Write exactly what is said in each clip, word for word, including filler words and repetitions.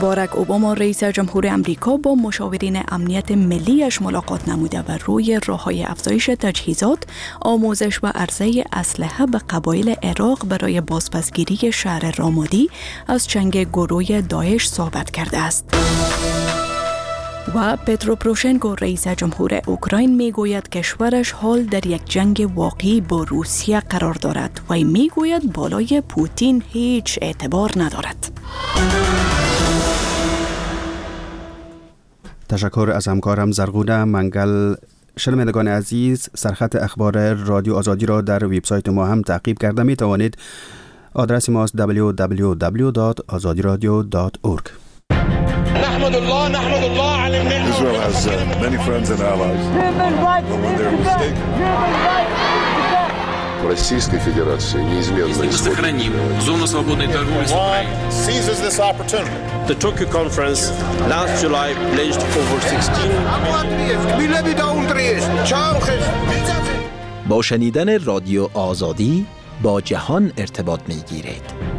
باراک اوباما رئیس جمهور امریکا با مشاورین امنیت ملیش ملاقات نموده و روی راه‌های افزایش تجهیزات، آموزش و عرضه اسلحه به قبایل عراق برای بازپسگیری شهر رامادی از چنگ گروه داعش صحبت کرده است. و پترو پروشنکو رئیس جمهور اوکراین میگوید کشورش حال در یک جنگ واقعی با روسیه قرار دارد و میگوید بالای پوتین هیچ اعتبار ندارد. تشکر از همکارم زرغونه منگل. شنوندگان عزیز، سرخط اخبار رادیو آزادی را در وبسایت ما هم تعقیب کرده می توانید. آدرس ماست دبلیو دبلیو دبلیو دات آزادی رادیو دات اورگ. نحمد الله نحمد الله على النعمة. Israel has uh, many friends and allies. But when they're mistaken. Российской Федерации неизменно мы сохраним зону свободной торговли с Украиной. Seizes this opportunity. The Tokyo conference last July pledged over sixteen با شنیدن رادیو آزادی با جهان ارتباط می‌گیرید.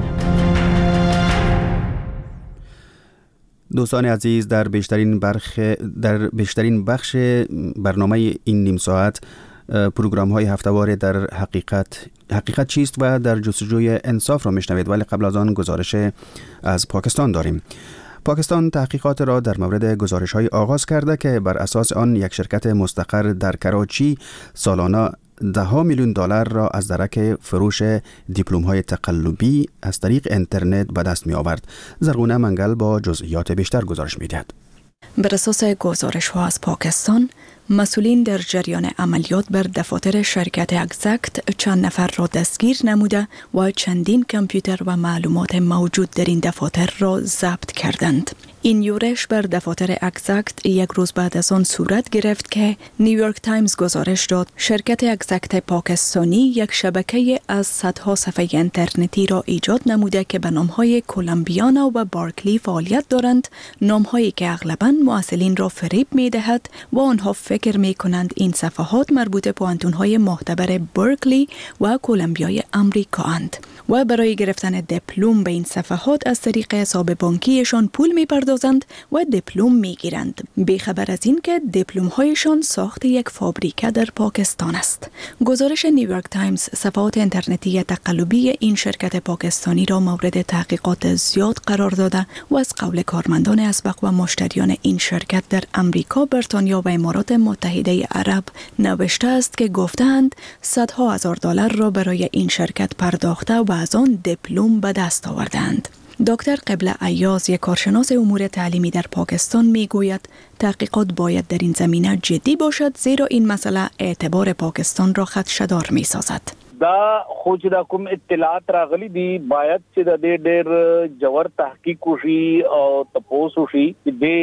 دوستان عزیز، در بیشترین برخ در بیشترین بخش برنامه این نیم ساعت پروگرام های هفته‌وار در حقیقت حقیقت چیست و در جستجوی انصاف را میشنوید، ولی قبل از آن گزارش از پاکستان داریم. پاکستان تحقیقات را در مورد گزارش های آغاز کرده که بر اساس آن یک شرکت مستقر در کراچی سالانه ده ها میلیون دلار را از درک فروش دیپلم های تقلبی از طریق اینترنت به دست می آورد. زرغونه منگل با جزئیات بیشتر گزارش می دهد. بر اساس گزارش ها از پاکستان، مسئولین در جریان عملیات بر دفاتر شرکت اگزکت چند نفر را دستگیر نموده و چندین کامپیوتر و معلومات موجود در این دفاتر را ضبط کردند. این یورش بر دفاتر اگزکت یک روز بعد از آن صورت گرفت که نیویورک تایمز گزارش داد شرکت اگزکت پاکستانی یک شبکه از صدها صفحه اینترنتی را ایجاد نموده که به نامهای کولومبیانا و بارکلی فعالیت دارند، نامهایی که اغلباً محصلین را فریب می دهد و آنها فکر می کنند این صفحات مربوط به پوانتون‌های معتبر برکلی و کولومبیای آمریکا اند و برای گرفتن دیپلم به این صفحات از طریق حساب بانکیشان پول می پردازند و دیپلم می گیرند، بیخبر از این که دیپلم هایشان ساخت یک فابریکه در پاکستان است. گزارش نیویورک تایمز صفحات اینترنتی تقلبی این شرکت پاکستانی را مورد تحقیقات زیاد قرار داده و از قول کارمندان اسبق و مشتریان این شرکت در امریکا، بریتانیا و امارات متحده عرب نوشته است که گفتند صدها هزار دلار را برای این شرکت پرداخته و از آن دیپلم به دست آوردند. دکتر قبله ایاز، یک کارشناس امور تعلیمی در پاکستان، میگوید تحقیقات باید در این زمینه جدی باشد، زیرا این مسئله اعتبار پاکستان را خدشه‌دار می‌سازد. دا خو چې دا کوم اطلاعات راغلي دي باید چې د دې ډېر جوړ تحقیق وشي او تاسو شي چې د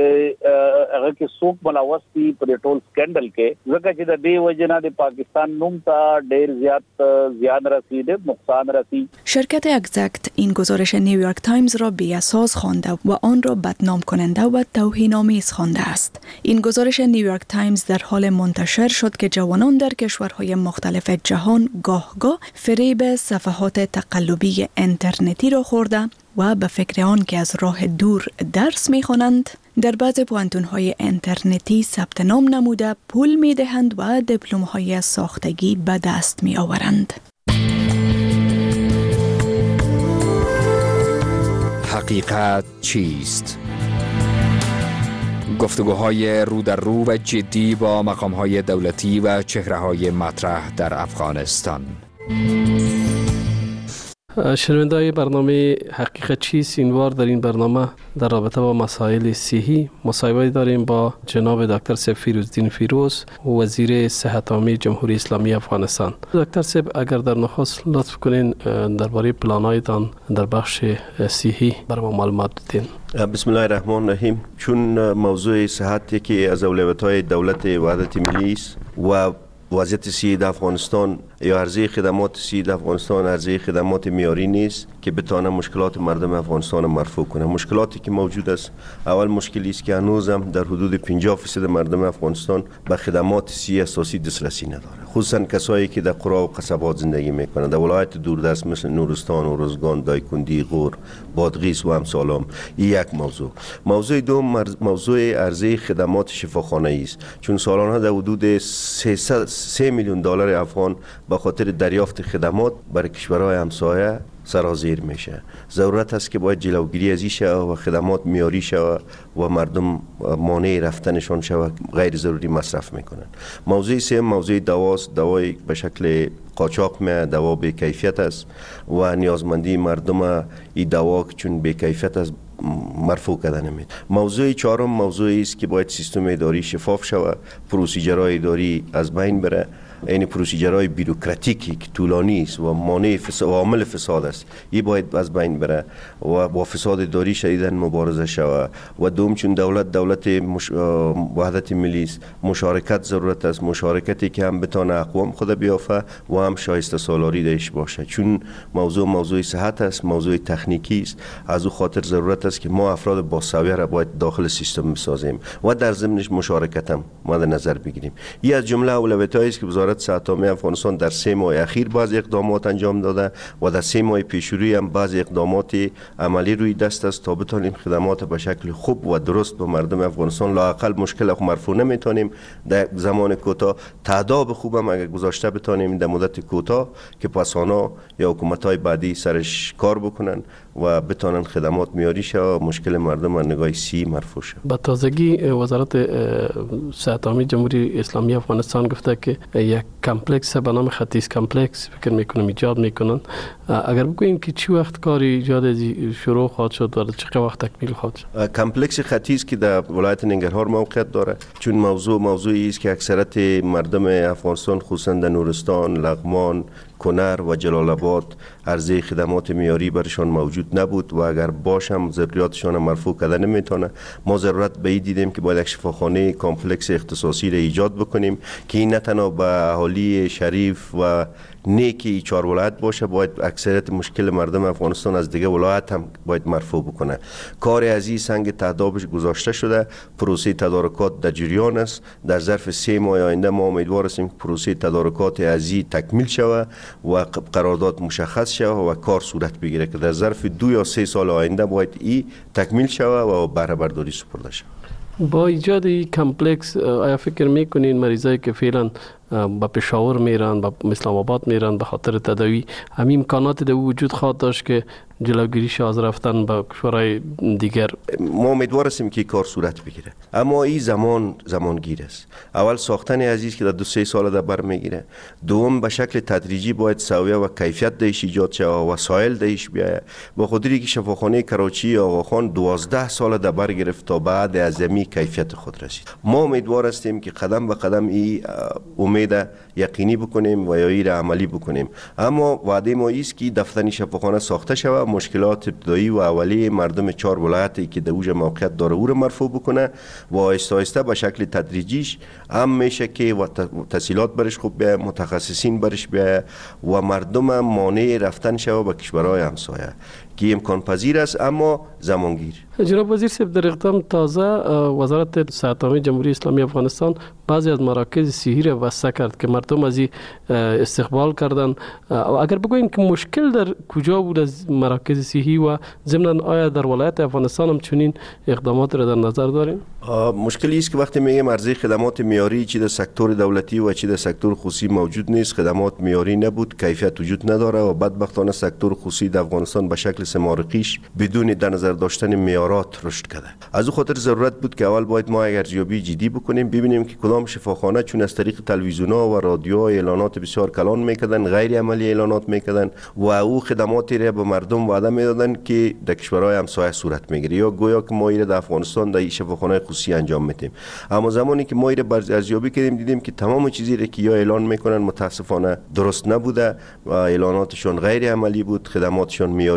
هغه کې څوک ملوث دي په ټول سکندل کې، ځکه چې د دې وجنه د پاکستان نوم ته ډېر زیات زیان رسیده، نقصان رسید. شرکت اگزکت این گزارش نیویورک تایمز را بی اساس خوانده و آن را بدنام کننده و توهین‌آمیز خوانده است. این گزارش نیویورک تایمز در حال منتشر شد که جوانان در کشورهای مختلف جهان گاه گاه فریب صفحات تقلبی اینترنتی را خورده و به فکر آن که از راه دور درس می‌خوانند در بعض پوانتون‌های اینترنتی ثبت نام نموده پول می‌دهند و دیپلم‌های ساختگی به دست می‌آورند. حقیقت چیست؟ گفتگوهای رو در رو و جدی با مقام‌های دولتی و چهره‌های مطرح در افغانستان. شنونده‌های برنامه حقیقت چیست، این بار در این برنامه در رابطه با مسائل صحی مصاحبه داریم با جناب دکتر سیب فیروزدین فیروز، وزیر صحت عامه جمهوری اسلامی افغانستان. دکتر سیب، اگر در نخست لطف کنین درباره پلان‌هایتان در بخش صحی برای ما معلومات بدین. بسم الله الرحمن الرحیم. چون موضوع صحت یکی از اولویت‌های دولت وحدت ملی است و وضعیت صحی در افغانستان یا عرضه خدمات صحی در افغانستان عرضه خدمات معیاری نیست، که بتونه مشکلات مردم افغانستان مرفوع کنه. مشکلاتی که موجود است، اول مشکلی است که هنوزم در حدود پنجاه درصد مردم افغانستان به خدمات صحی اساسی دسترسی نداره، خصوصا کسایی که در قرا و قصبات زندگی میکنند، در ولایت دوردست مثل نورستان و روزگان، دایکنډي، غور، بادغیس و امثالهم. این یک موضوع. موضوع دوم موضوع عرضه خدمات شفاخانه است، چون سالانه در حدود سه میلیون دلار افغان به خاطر دریافت خدمات برای کشورهای همسایه سرازیر میشه. ضرورت است که باید جلوگیری از این شود و خدمات معیاری شود و مردم مانع رفتنشان شود، غیر ضروری مصرف میکنن. موضوع سوم موضوع دواست. دوای به شکل قاچاق می دوا به کیفیت است و نیازمندی مردم این دوا چون به کیفیت است مرفوع کردن نمید. موضوع چهارم موضوعی است که باید سیستم اداری شفاف شود، پروسیجرهای اداری از بین بره. این پروسیجرهای بیروکراتیکی که طولانی است و مانع فساد و عامل فساد است، این باید از بین بره و با فساد اداری شدیداً مبارزه شود. و دوم چون دولت دولت مش... وحدت ملی است، مشارکت ضرورت است، مشارکتی که هم بتونه اقوام خود بیافه و هم شایسته سالاری داشته باشه، چون موضوع موضوع صحت است، موضوع تکنیکی است. از او خاطر ضرورت است که ما افراد با سویه را باید داخل سیستم بسازیم و در ضمنش مشارکت هم مد نظر بگیریم. این از جمله اولویت‌هایی است که وزارت صحت عامه افغانستان در سه ماه اخیر بعض اقدامات انجام داده و در سه ماه پیشروی هم بعض اقدامات عملی روی دست است تا بتونیم خدمات به شکل خوب و درست به مردم افغانستان، لااقل مشکل خو مرفوع نمیتونیم در زمان کوتاه، تعداد خوبم اگر گذاشته بتونیم در مدت کوتاه که پسانا یا حکومت‌های بعدی سرش کار بکنن و بتونن خدمات معیاری شه و مشکل مردم از نگاه سی مرفوع شه. با تازگی وزارت صحت عامه جمهوری اسلامی افغانستان گفته که یک کمپلکس به نام ختیز کمپلکس فکر میکنم ایجاد میکنن. اگر بگوییم که چی وقت کاری ایجاد شروع خواهد شد و چه وقت تکمیل خواهد شد؟ کمپلکس ختیز که در ولایت ننگرهار موقعیت داره، چون موضوع موضوعی است که اکثرت مردم افغانستان خصوصا در نورستان، لغمان، کنر و جلال آباد عرضه خدمات معیاری برشان موجود نبود و اگر باشم ضروریاتشان مرفوع کردن نمیتونه. ما ضرورت به این دیدیم که باید یک شفاخانه کامپلکس اختصاصی را ایجاد بکنیم که این نه تنها به اهالی شریف و نیکی چهار ولایت باشه، باید اکثریت مشکل مردم افغانستان از دیگه ولایت هم باید مرفوع بکنه. کار از این سنگ تعدابش گذاشته شده، پروسه تدارکات در جریان است. در ظرف سه ماه آینده ما امیدوار هستیم که پروسه تدارکات از این تکمیل شود و قرارداد مشخص شود و کار صورت بگیره که در ظرف دو یا سه سال آینده باید این تکمیل شود و بهره برداری سپرده شود. با ایجاد این کمپلکس آیا فکر میکنین مریضایی که فعلا با پشاور میرن، با اسلام آباد میرن به خاطر تداوی، همین امکانات در وجود خواهد داشت که جلوگیریش از رفتن به کشورهای دیگر؟ ما امیدوار هستیم که کار صورت بگیره، اما این زمان زمانگیر است. اول ساختن عزیز که در دو سه سال در بر میگیره، دوم به شکل تدریجی باید سویه و کیفیت دهش ایجاد شه و وسایل دهش بیاید. با خاطری که شفاخانه کراچی آقاخان دوازده سال در بر گرفت تا بعد از می کیفیت خود رسید. ما امیدوار هستیم که قدم به قدم این امید یقینی بکنیم و یا این را عملی بکنیم. اما وعده ما است که دفتر شفاخانه ساخته شود، مشکلات ابتدایی و اولیه مردم چهار ولایتی که در اوج موقعیت داره او را مرفوع بکنه و آهسته آهسته به شکل تدریجیش هم میشه که و تسهیلات برش خوب بیاید، متخصصین برش بیاید و مردم مانع رفتن شود به کشورهای همسایه که امکان پذیر است اما زمانگیر. جناب وزیر صاحب، در اقدام تازه وزارت صحت عامه جمهوری اسلامی افغانستان بعضی از مراکز صحی را وسع کرد که مردم از استقبال کردن. اگر بگوییم که مشکل در کجا بود از مراکز صحی و ضمن آیا در ولایت افغانستان هم چنین اقدامات را در نظر دارین؟ مشکلی است که وقتی میگیم عرضه خدمات معیاری چی در سکتور دولتی و چی در سکتور خصوصی موجود نیست، خدمات معیاری نبود، کیفیت وجود نداره و بدبختانه سکتور خصوصی در افغانستان به شکل سمارقیش بدون در نظر داشتن معیارات رشد کرده. از او خاطر ضرورت بود که اول باید ما ارزیابی جدی بکنیم، ببینیم که کدام شفاخانه چون از طریق تلویزیون‌ها و رادیو اعلانات بسیار کلان میکردن، غیر عملی اعلانات میکردن و او خدماتی را به مردم وعده میدادن که در کشورهای همسایه صورت میگیره یا گویا که ما ایره در افغانستان در شفاخانه خصوصی انجام میدیم. اما زمانی که ما ایره ارزیابی کردیم دیدیم که تمام چیزی را که یا اعلان میکنن متاسفانه درست نبوده و اعلاناتشون غیر عملی بود، خدماتشون معیاری نبود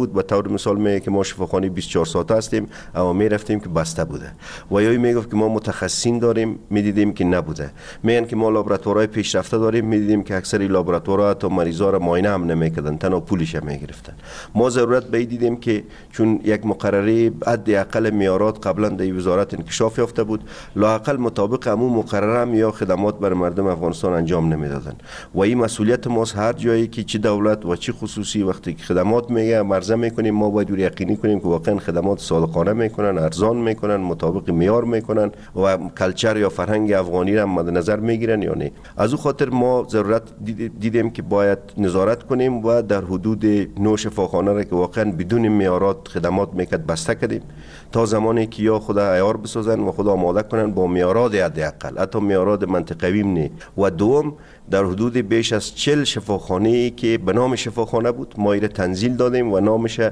بود. به طور مثال میگه که ما شفاخانه بیست و چهار ساعته هستیم اما می رفتیم که بسته بوده، و یا میگفت که ما متخصصین داریم، میدیدیم که نبوده. میگن که ما لابراتوارهای پیشرفته داریم، میدیدیم که اکثر لابراتوارها تا مریضا را معاینه هم نمیکردن، تنها پولش هم میگرفتن. ما ضرورت به دیدیم که چون یک مقرره حداقل معیارات قبلا در وزارت انکشاف یافته بود، لااقل مطابق همون مقرره هم یا خدمات بر مردم افغانستان انجام نمیدادن. و این مسئولیت ماست، هر جایی که چه دولت و چه خصوصی وقتی که خدمات میگه مرزه میکنیم، ما باید یقینی کنیم که واقعا خدمات صادقانه میکنن، ارزان میکنن، مطابق معیار میکنن و کلچر یا فرهنگ افغانی را مد نظر میگیرن یا نه. از او خاطر ما ضرورت دیدیم که باید نظارت کنیم و در حدود نو شفاخانه را که واقعا بدون معیارات خدمات میکرد بسته کردیم تا زمانی که یا خدا عیار بسازن و خدا آماده کنن با معیارات حداقل، حتی معیارات منطقوی نه. و دوم در حدود بیش از چهل شفاخانه که به نام شفاخانه بود ما ایره تنزیل دادیم و نامش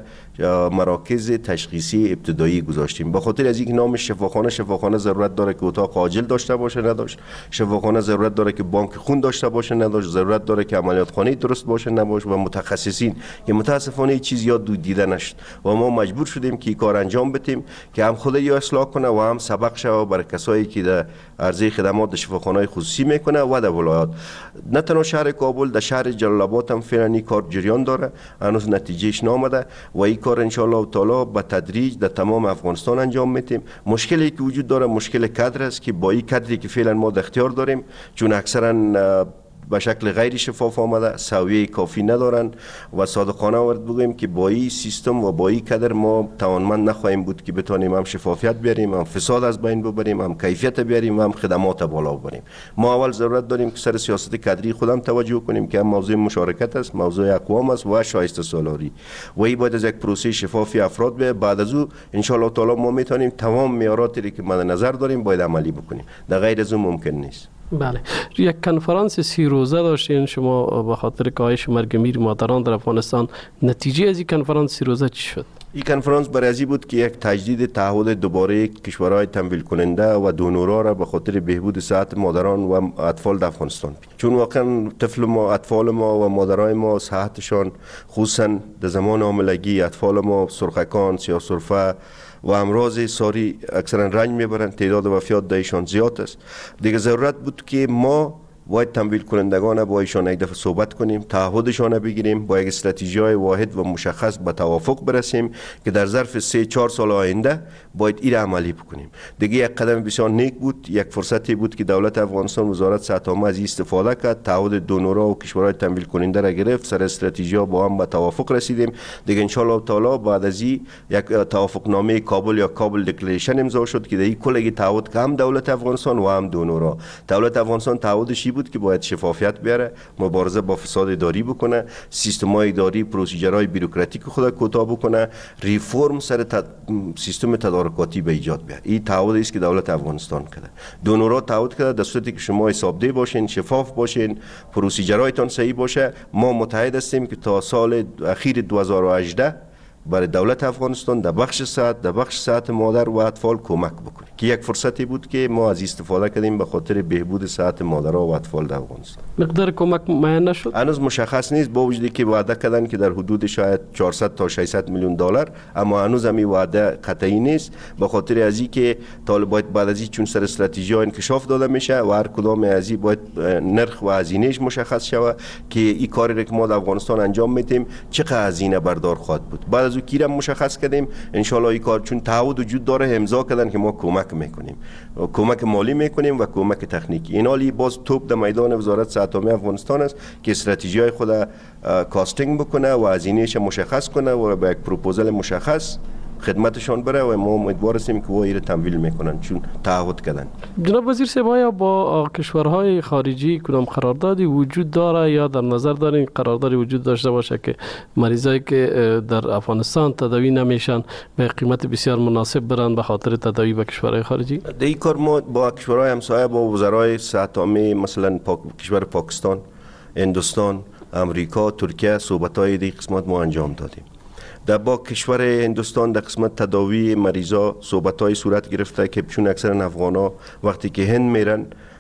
مراکز تشخیصی ابتدایی گذاشتیم. به خاطر از اینکه نام شفاخانه شفاخانه ضرورت داره که اتاق عاجل داشته باشه نداشت، شفاخانه ضرورت داره که بانک خون داشته باشه نداشت، ضرورت داره که عملیات خانه درست باشه نباشه، و متخصصین که متاسفانه این چیز یاد دیده نشد و ما مجبور شدیم که کار انجام بدیم که هم خود یا اصلاح کنه و هم سبق شوه برای کسایی که در عرضه خدمات شفاخانه‌های خصوصی میکنه و در ولایات. نه تنها شهر کابل، در شهر جلال آباد هم فعلا این کار جریان داره، هنوز نتیجهش نامده و این کار ان شاء الله تعالی به تدریج در تمام افغانستان انجام میدیم. مشکلی که وجود داره مشکل کادر است که با این کادری که فعلا ما در اختیار داریم، چون اکثرا به شکل غیر شفاف آمده، سویه کافی ندارن و صادقانه ورد بگوییم که با این سیستم و با این کادر ما توانمند نخواهیم بود که بتونیم هم شفافیت بیاریم، هم فساد از بین ببریم، هم کیفیت بیاریم و هم خدمات بالا ببریم. ما اول ضرورت داریم که سر سیاست کادری خودم توجه کنیم که هم موضوع مشارکت است، موضوع اقوام است و شایسته سالاری و این باید از یک پروسه شفافی افراد به بعد از او ان شاء الله تعالی ما میتونیم تمام معیاراتی که مد نظر داریم باید عملی بکنیم. در غیر از اون ممکن نیست. بله، یک کنفرانس سی روزه داشتین شما به خاطر کاهش مرگ میر مادران در افغانستان. نتیجه از این کنفرانس سی روزه چی شد؟ این کنفرانس برای ازی بود که یک تجدید تعهد دوباره کشورهای تمویل کننده و دونورها را به خاطر بهبود صحت مادران و اطفال در افغانستان، چون واقعا طفل ما، اطفال ما و مادرای ما صحتشان خصوصا در زمان حاملگی، اطفال ما سرخکان، سیاه‌سرفه و امراض ساری اکثرا رنج میبرند، تعداد وفیات دایشان زیاد است. دیگه ضرورت بود که ما باید تمویل کنندگان با ایشان یک دفعه صحبت کنیم، تعهدشان بگیریم، با یک استراتژی واحد و مشخص به توافق برسیم که در ظرف سه چهار سال آینده باید این عملی بکنیم. دیگه یک قدم بسیار نیک بود، یک فرصتی بود که دولت افغانستان، وزارت صحت عامه از این استفاده کرد، تعهد دونورها و کشورهای تمویل کننده را گرفت، سر استراتژی با هم به توافق رسیدیم. دیگه ان شاء الله تعالی بعد از این یک توافق نامه کابل یا کابل دکلریشن امضا شد که در این کل تعهد که هم دولت افغانستان و هم دونورها. دولت افغانستان تعهدش بود که باید شفافیت بیاره، مبارزه با فساد اداری بکنه، سیستم‌های اداری، پروسیجرهای بیروکراتیک خود کوتاه بکنه، ریفرم سر تد... سیستم تدارکاتی به ایجاد بیاره. این تعهدی است که دولت افغانستان کرده. دونورها تعهد کرده در صورتی که شما حسابدهی باشین، شفاف باشین، پروسیجرهایتان صحیح باشه، ما متحد هستیم که تا سال اخیر دو هزار و هجده برای دولت افغانستان در بخش صحت، در بخش صحت مادر و اطفال کمک بکنیم که یک فرصتی بود که ما از استفاده کردیم به خاطر بهبود صحت مادرها و اطفال در افغانستان. مقدار کمک معین نشد؟ هنوز مشخص نیست، با وجودی که وعده کردن که در حدود شاید چهارصد تا ششصد میلیون دلار، اما هنوز هم این وعده قطعی نیست به خاطر از اینکه طالبات بعد از این چون سر استراتژی ها انکشاف داده میشه و هر کدام از این باید نرخ و هزینهش مشخص شود که این کاری که ما در افغانستان انجام میدیم چقدر هزینه بردار خواهد بود. بعد از کیرم مشخص کردیم ان شاء الله این کار چون تعهد وجود داره امضا کردن که ما کمک میکنیم، کمک مالی میکنیم و کمک تکنیکی. این حالی باز توپ در میدان وزارت صحت عامه افغانستان است که استراتژی های خود کاستینگ بکنه و هزینه‌اش مشخص کنه و با یک پروپوزال مشخص خدمتشان بره و ما امیدوار هستیم که و ایره تمویل میکنن چون تعهد کردن. جناب وزیر صاحب، آیا با کشورهای خارجی کدام قراردادی وجود داره یا در نظر دارین قراردادی وجود داشته باشه که مریضایی که در افغانستان تداوی نمیشن به قیمت بسیار مناسب برن به خاطر تداوی به کشورهای خارجی؟ در این کار ما با کشورهای همسایه، با وزرای صحت عامه مثلا پاک... کشور پاکستان، هندوستان، امریکا، ترکیه صحبت‌های دیگه قسمت ما انجام دادیم. در با کشور هندوستان در قسمت تداوی مریضا صحبت‌های صورت گرفته که چون اکثر افغانا وقتی که هند میرن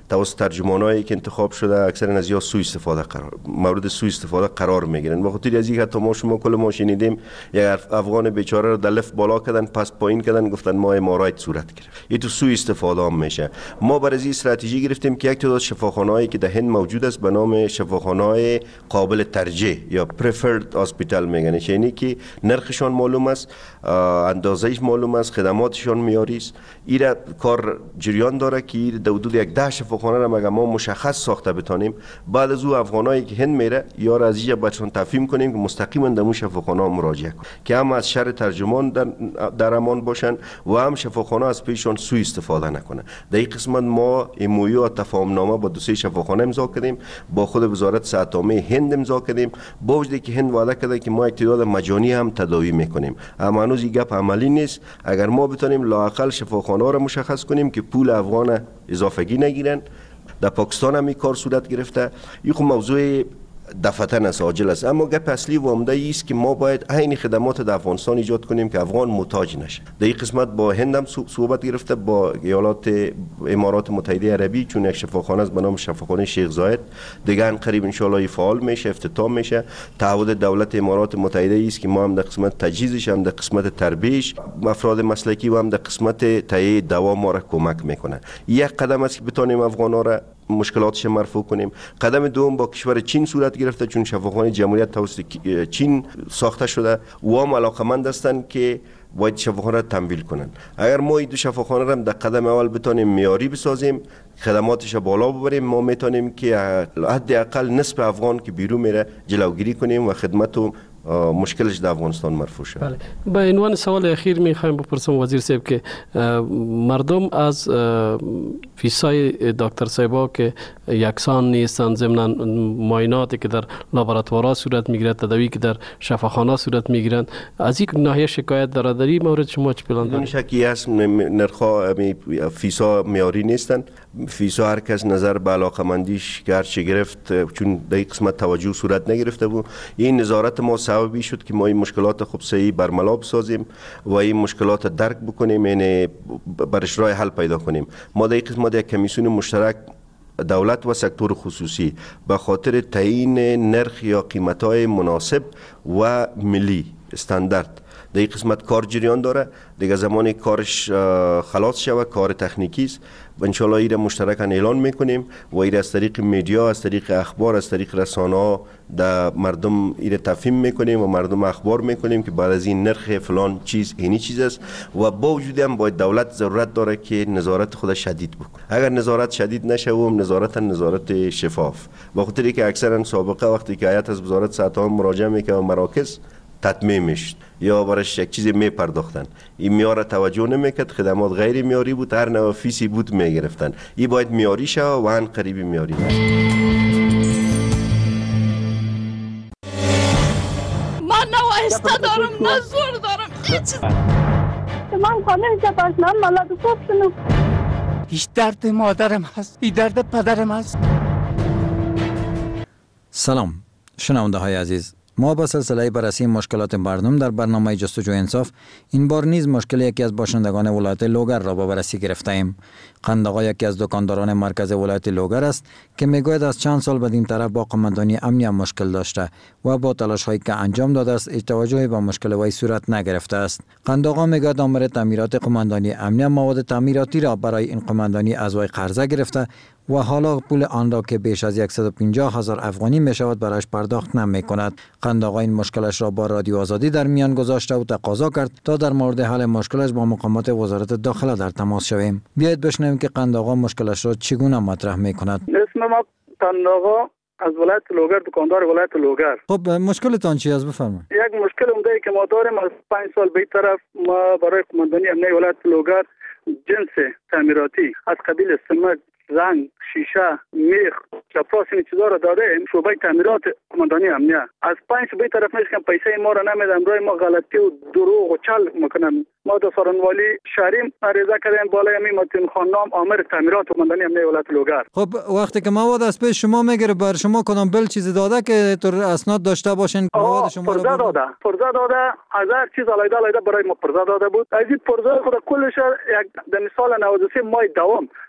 توسط ترجمانایی که انتخاب شده اکثرا از یا سوء استفاده قرار مورد سوء استفاده قرار میگیرن. به خاطر از اینکه حتی ما شما کل ما شنیدیم یک افغان بیچاره رو در لفت بالا کردن پس پایین کردن گفتن ما امارات صورت گرفت. این تو سوء استفاده هم میشه. ما برای این استراتژی گرفتیم که یک تعداد شفاخانه‌ای که در هند موجود است به نام شفاخانه‌های قابل ترجیح یا preferred hospital میگن، یعنی که نرخشان معلوم است، اندازه‌اش معلوم است، خدماتشان معیاری است. این کار جریان داره که در حدود یک ده شفاخانه را مگه ما مشخص ساخته بتانیم، بعد از او افغانایی که هند میره یا را از اینجا بچون تفهیم کنیم که مستقیما در اون شفاخانه مراجعه کنن که هم از شر ترجمان در, در امان باشن و هم شفاخانه از پیششان سوء استفاده نکنه. در این قسمت ما امویو و تفاهم نامه با دو سه شفاخانه امضا کردیم، با خود وزارت صحت عامه هند امضا کردیم، با وجودی که هند وعده کرده که ما اعتیاد مجانی هم تداوی میکنیم. اما هنوز این گپ عملی نیست. اگر ما بتونیم لااقل شفاخانه را مشخص کنیم که پول افغان اضافگی نگیرن. در پاکستان هم این کار صورت گرفته. این خب موضوع دفتن است، عاجل است، اما گپ اصلی و عمده است که ما باید عین خدمات در افغانستان ایجاد کنیم که افغان محتاج نشه. در این قسمت با هند هم صحبت گرفته، با ایالات امارات متحده عربی، چون یک شفاخانه است به نام شفاخانه شیخ زاید دیگه قریب ان شاء الله فعال میشه، افتتاح میشه. تعهد دولت امارات متحده است که ما هم در قسمت تجهیزش، هم در قسمت تربیش افراد مسلکی و هم در قسمت تهیه دوا ما را کمک میکنه. یک قدم است که بتونیم افغانا را مشکلاتش مرفوع کنیم. قدم دوم با کشور چین صورت گرفته، چون شفاخانه جمهوریت توسط چین ساخته شده و هم علاقمند هستند که باید شفاخانه را تمویل کنن. اگر ما این دو شفاخانه را در قدم اول بتونیم معیاری بسازیم، خدماتش بالا ببریم، ما میتونیم که حداقل نصف افغان که بیرون میره جلوگیری کنیم و خدمت و مشکلش در افغانستان مرفوع شد. بله. به عنوان سوال اخیر میخوایم بپرسم وزیر صاحب که مردم از فیسای دکتر صاحبا که یکسان نیستند، ضمن معایناتی که در لابراتوارها صورت میگیرد، تداوی که در شفاخانه صورت میگیرند، از این ناحیه شکایت داره؟ در این مورد شما چه پلان دارید؟ شکی است نرخ‌ها فیسا معیاری نیستند. فیسا هر کس نظر به علاقمندیش گرچه گرفت، چون در این قسمت توجه صورت نگرفته بود. این نظارت ما سببی شد که ما این مشکلات خوب صحیح برملا بسازیم و این مشکلات درک بکنیم، یعنی برش راه حل پیدا کنیم. ما در این قسمت یک کمیسیون مشترک دولت و سکتور خصوصی به خاطر تعیین نرخ یا قیمت‌های مناسب و ملی استاندارد در این قسمت کار جریان داره. دیگه زمانی کارش خلاص شود، کار تکنیکی است و ان شاء الله این مشترکاً اعلان میکنیم و این از طریق میدیا، از طریق اخبار، از طریق رسانه‌ها در مردم این تفهیم میکنیم و مردم اخبار میکنیم که بعد از این نرخ فلان چیز اینی چیز است. و با وجود هم باید دولت ضرورت داره که نظارت خود شدید بکنه. اگر نظارت شدید نشه و نظارت نظارت شفاف، به خاطر که اکثرا سابقه وقتی که هیئت از وزارت صحت عامه مراجعه میکنه و مراکز تطمیع میشد یا برش یک چیزی میپرداختن، این میاره توجه نمیکرد، خدمات غیر میاری بود، هر نوع فیسی بود میگرفتن. این باید میاری شه و ان قریبی میاری شه. من نه وایسته دارم نه زور دارم هیچ. من خانه جباشنم ملاد خوب شنو. هیچ درد مادرم هست، این درد پدرم هست. سلام شنونده های عزیز، ما با سلسله بررسی مشکلات مردم در برنامه جستجوی انصاف این بار نیز مشکل یکی از باشندگان ولایت لوگر را با بررسی گرفته ایم. قندآقا یکی از دکانداران مرکز ولایت لوگر است که میگوید از چند سال بدین طرف با قماندانی امنیت مشکل داشته و با تلاش هایی که انجام داده است هیچ توجهی به مشکل وی صورت نگرفته است. قندآقا میگوید آمر تعمیرات قماندانی امنیت مواد تعمیراتی را برای این قماندانی از وی قرضه گرفته و حالا پول آن را که بیش از صد و پنجاه هزار افغانی می شود برایش پرداخت نمی کند. قندآقا این مشکلش را با رادیو آزادی در میان گذاشته و تقاضا کرد تا در مورد حل مشکلش با مقامات وزارت داخله در تماس شویم. بیایید بشنویم که قندآقا مشکلش را چگونه مطرح می کند. اسم ما قندآقا از ولایت لوگر، دکاندار ولایت لوگر. خب مشکلتان چی است بفرمایید؟ یک مشکل عمده ای که ما داریم از پنج سال به طرف ما برای قماندانی امنیت ولایت لوگر جنس تعمیراتی از قبیل سمک، زنگ، شیشه، میخ، چپراس این چیزا را داده ایم شعبه تعمیرات قماندانی امنیت. از پنج به طرف نیست که پیسه ما را نمیدن، روی ما غلطی و دروغ و چل میکنن. ما در سارنوالی شهریم عریضه کردیم بالای امین متین خان نام آمر تعمیرات قماندانی امنیت ولایت لوگر. خب وقتی که مواد از پیش شما میگیره بر شما کدام بل چیزی داده که تر اسناد داشته باشین مواد شما رو داده پرزا داده از هر چیز علیده علیده برای ما پرزا داده بود. از این پرزا خود کلش یک در مثال نود و سه ماه دوام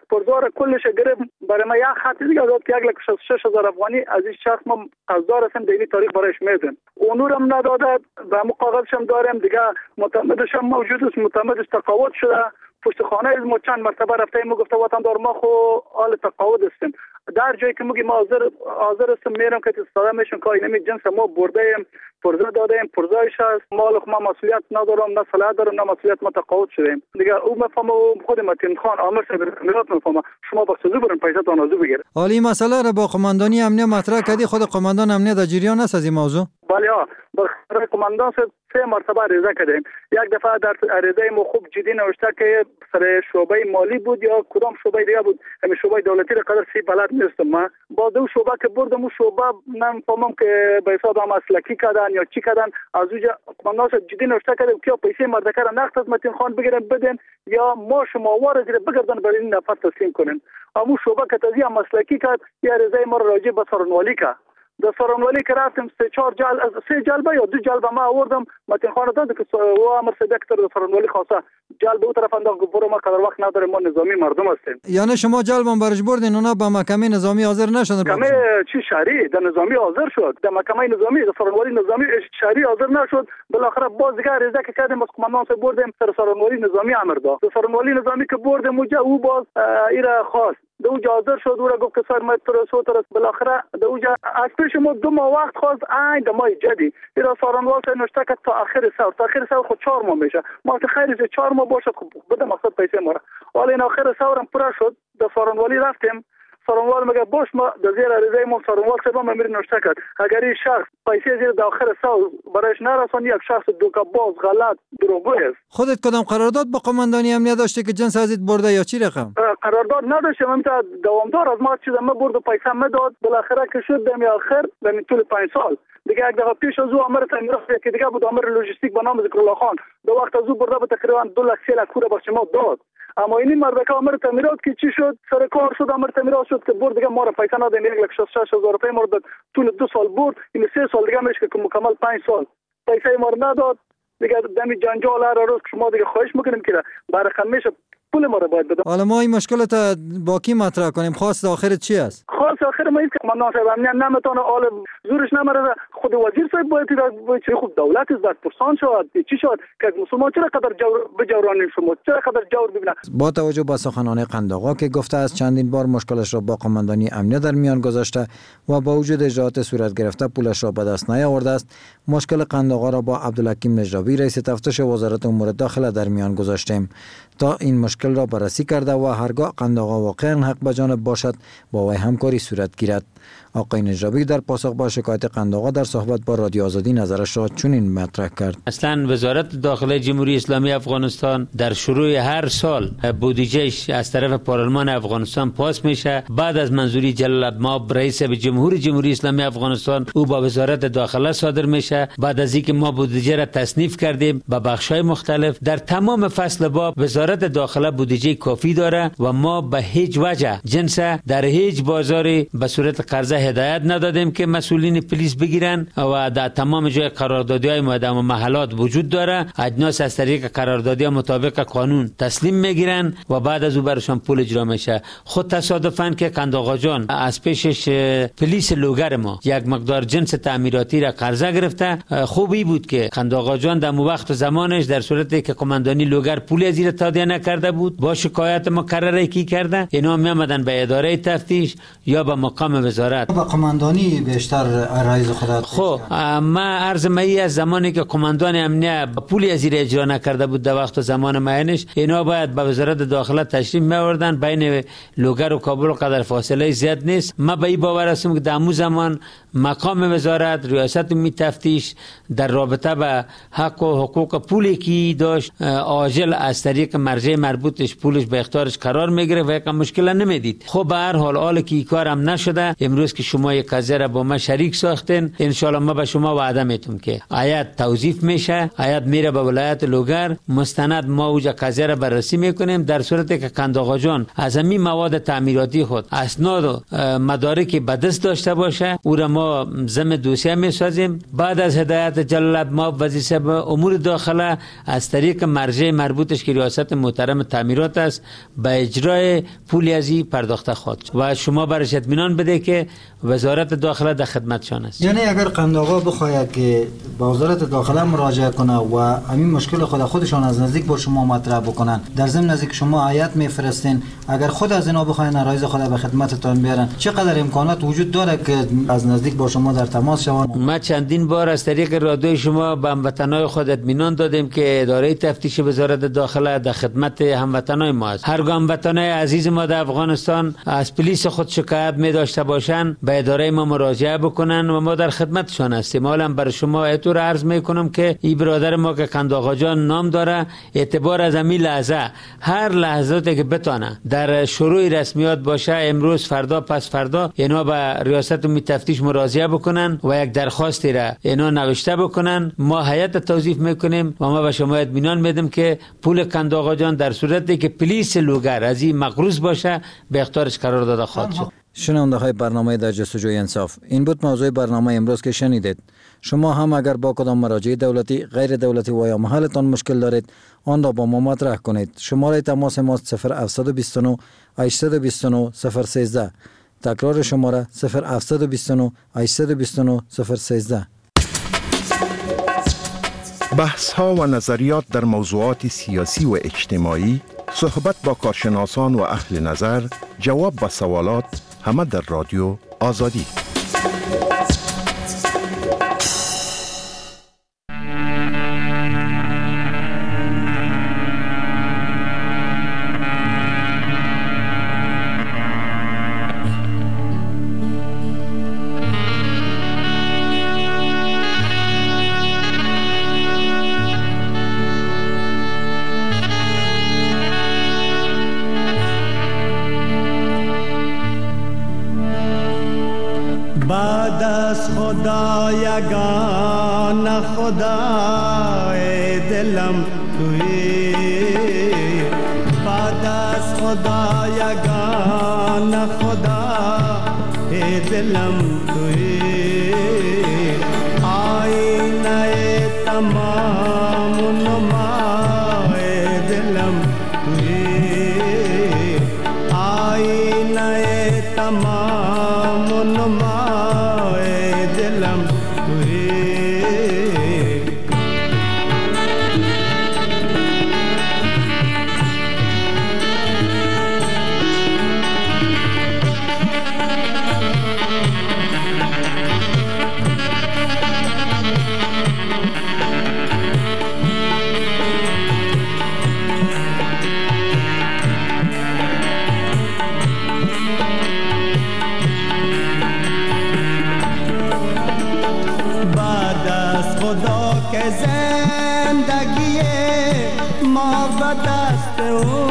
پرزار کلش گرفت برای ما یک خط دیگه داد که یک لک شصت و شش هزار افغانی از این شخص ما قرضدار هستیم دیگه تاریخ برایش میدن. اونورم نداده و مقاقبش هم داریم دیگه معتمدش هم موجود است، معتمدش تقاعد شده. پشت خانه از ما چند مرتبه رفتیم ما گفته وطندار ما خو حال تقاعد هستیم. در جایی که میگیم حاضر حاضر هستم میرم که استفاده میشن که اینمی جنس ما برده ایم پرزه داده ایم پرزایش هست مال خو ما مسئولیت ندارم نه صلاح دارم نه مسئولیت ما تقاعد شدیم دیگه. او مفهوم خود متین خان آمر صاحب میرات مفهوم شما با سوزو برن پیسه تانازو بگیره. عالی مسئله را با قماندانی امنیت مطرح کردی، خود قماندان امنیت در جریان است از این موضوع؟ بله ها با قماندان سه مرتبه عریضه کردیم. یک دفعه در عریضه ما خوب جدی نوشته که سر شعبه مالی بود یا کدام شعبه دیگه بود، همین شعبه دولتی را قدر سی بلد نیستم. ما با دو شعبه که بردم اون شعبه نمیفهمم که به حساب هم اسلکی کردن یا چی کردن. از اونجا قماندان جدی نوشته کردیم که پیسه مردکه را نقد از متین خان بگیرن بدن یا ما شما وارد زیر بگردن برای این نفر تسلیم کنن. اما شعبه که تازی هم مسلکی کرد یا عریضه ما راجع به سرانوالی کرد. در سرانوالی که رفتم سه چهار جل سه جلبه یا دو جلبه ما آوردم متین خان داد که و امر سبکتر در سرانوالی خواسته جلبه او طرف انداخت برو ما قدر وقت نداره ما نظامی مردم هستیم. یعنی شما جلبم برش بردین اونا به محکمه نظامی حاضر نشدن؟ محکمه چی شهری در نظامی حاضر شد، در محکمه نظامی در سرانوالی نظامی شهری حاضر نشد. بالاخره باز دیگه عریضه که کردیم از قماندان سے بردیم سر سرانوالی نظامی امر داد. در سرانوالی نظامی که بردیم اونجا او باز ایرا خواست دو جا حاضر شد او را گفت که سر متر سو تر بالاخره دو جا از پیش ما دو ماه وقت خواست عین دمای جدی ایرا سارنوال سے نوشته که تا آخر سال تا آخر سال خود چهار ماه میشه. ما که خیلی چهار ماه باشه بده مقصد پیسه ما را. حالا این آخر سال هم پر شد در سارنوالی رفتیم. سارنوال میگه باش ما در زیر عریضه ما سارنوال صاحب ما میری نوشته کرد اگر این شخص پیسه زیر در آخر سال برایش نرسون یک شخص دوکه‌باز غلط دروغگو است. خودت کدام قرارداد با قماندانی امنیت داشتی که جنس ازت برده یا چی رقم؟ قرارداد نداشتم. من تا دوامدار از ما چیزا ما برد و پیسه میداد بالاخره که شد دمی آخر به طول پنج سال دیگه یک دفعه پیش از او امر تعمیرات که دیگه بود امر لوجستیک به نام ذکرالله خان دو وقت از او برده به تقریبا دو لک سه لک پول با شما داد. اما این مردکه امر تعمیرات که چی شد سر کار شد امر تعمیرات شد که برد دیگه ما را پیسه نداد یک لک شصت و شش هزار روپیه مرد طول دو سال برد. این سه سال دیگه میشه که مکمل پنج سال پیسه ما را نداد دیگه دمی جنجال هر روز شما دیگه خواهش میکنیم که برقم میشه پول ما را باید بده. حالا ما این مشکلات با کی مطرح کنیم؟ خواست آخرت چی است؟ خواست آخر ما این که قماندان صاحب امنیت نمیتونه حال زورش نمیره خود وزیر صاحب باید چه خوب دولت از پرسان شد چی شد که مسلمان چرا قدر جور بجورانیم شما چرا قدر جور ببینه. با توجه به سخنان قندآقا که گفته است چندین بار مشکلش را با قماندانی امنیت در میان گذاشته و با وجود اجراءات صورت گرفته پولش را به دست نیاورده است، مشکل قندآقا را با عبدالحکیم نجابی رئیس تفتیش وزارت امور داخله در میان گذاشتیم تا این مشکل را بررسی کرده و هرگاه قندآقا واقعا حق به جانب باشد با وی همکاری صورت گیرد. آقای نجابی در پاسخ به شکایت قندآقا در صحبت با رادیو آزادی نظرش را چنین مطرح کرد. اصلا وزارت داخله جمهوری اسلامی افغانستان در شروع هر سال بودجهش از طرف پارلمان افغانستان پاس میشه. بعد از منظوری جلال العظم رئیس جمهوری جمهوری اسلامی افغانستان او با وزارت داخله صادر میشه. بعد از اینکه ما بودجه را تصنیف کردیم به بخش‌های مختلف در تمام فصل با وزارت داخله بودجه کافی داره و ما به هیچ وجه جنس در هیچ بازاری به صورت قرضه هدایت ندادیم که مسئولین پلیس بگیرن و در تمام جای قراردادی‌های مدام و محلات وجود داره. اجناس از طریق قراردادی مطابق قانون تسلیم میگیرن و بعد از او برشان پول اجرا میشه. خود تصادفاً که قندآقا جان از پیشش پلیس لوگر ما یک مقدار جنس تعمیراتی را قرضه گرفته. خوبی بود که قندآقا جان در وقت زمانش در صورتی که قماندانی لوگر پول از زیر تادیه نکرده بود با شکایت مکرره کی کرده اینا می آمدن به اداره تفتیش یا به مقام وزارت با قماندانی بیشتر رئیس خودت. خب ما عرض می از زمانی که قماندان امنیت پولی از زیر اجرا نکرده بود در وقت زمان معینش اینا باید به وزارت داخله تشریف می‌آوردن. بین لوگر و کابل قدر فاصله زیاد نیست. ما به این باور هستم که در همون زمان مقام وزارت ریاست می تفتیش در رابطه به حق و حقوق پولی که داشت عاجل از طریق مرجع مربوطش پولش به اختیارش قرار میگیره و یک مشکل نمیدید. خب به هر حال حالا که این کارم نشده امروز که شما یک قضیه را با ما شریک ساختین ان شاء الله ما به شما وعده میتونم که آیت توظیف میشه آیت میره به ولایت لوگر مستند ما اوجا قضیه را بررسی میکنیم. در صورتی که قندآقا جان از همین مواد تعمیراتی خود اسناد و مدارکی به دست داشته باشه او را ما ما ضمن دوسیه میسازیم. بعد از هدایت جلالت مآب وزیر صاحب امور داخله از طریق مرجع مربوطش که ریاست محترم تعمیرات است به اجرای پول ازی پرداخته خواهد و شما برش اطمینان بده که وزارت داخله در خدمتشان است. یعنی اگر قندآقا بخواهد که به وزارت داخله مراجعه کنه و همین مشکل خود خودشان از نزدیک با شما مطرح بکنن، در ضمن نزدیک شما هیئت میفرستین، اگر خود از اینا بخواین عرایض خود به خدمتتان بیارن، چقدر امکانات وجود داره که از نزدیک با شما در تماس شوند؟ ما چندین بار از طریق رادیوی شما به هموطنان خود اطمینان دادیم که اداره تفتیش وزارت داخله در خدمت هموطنان ما است. هرگاه هموطنان عزیز ما در افغانستان از پلیس خود شکایت می داشته باشند به اداره ما مراجعه بکنن و ما در خدمتشان هستیم. حالا برای شما اینطور عرض میکنم که این برادر ما که قندآقا جان نام داره، اعتبار از همین لحظه هر لحظاتی که بتانه در شروع رسمیات باشه، امروز فردا پس فردا اینا به ریاست می تفتیش مراجعه بکنن و یک درخواستی را اینا نوشته بکنن، ما هیئت توظیف میکنیم و ما به شما اطمینان میدیم که پول قندآقا جان در صورتی که پلیس لوگر از این مقروض باشه به اختیارش قرار داده خواهد شد. شنونده های برنامه در جستجوی انصاف، این بود موضوع برنامه امروز که شنیدید. شما هم اگر با کدام مراجع دولتی، غیر دولتی و یا محلتان مشکل دارید، آن را با ما مطرح کنید. شماره تماس ما صفر هفت دو نه هشت دو نه صفر یک سه. تکرار شماره صفر هفت دو نه هشت دو نه صفر یک سه. بحث ها و نظریات در موضوعات سیاسی و اجتماعی، صحبت با کارشناسان و اهل نظر، جواب به سوالات، همه در رادیو آزادی. بعد از خدا یگان خدای دلم تویی، بعد از خدا یگان خدای دلم تویی، آینه تمام نمای دلم تویی، آینه تمام نمای دلم تویی. زندگی ما به دست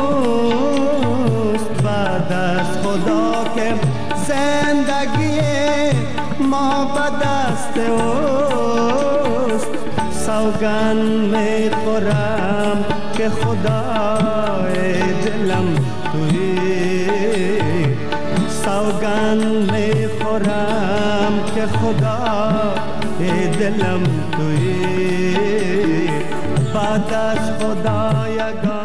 اوست، بعد از خدا که زندگی ما به دست اوست، سوگند میخورم که خدای دلم تویی، سوگند میخورم که خدای دلم تویی، بعد از خدا یگان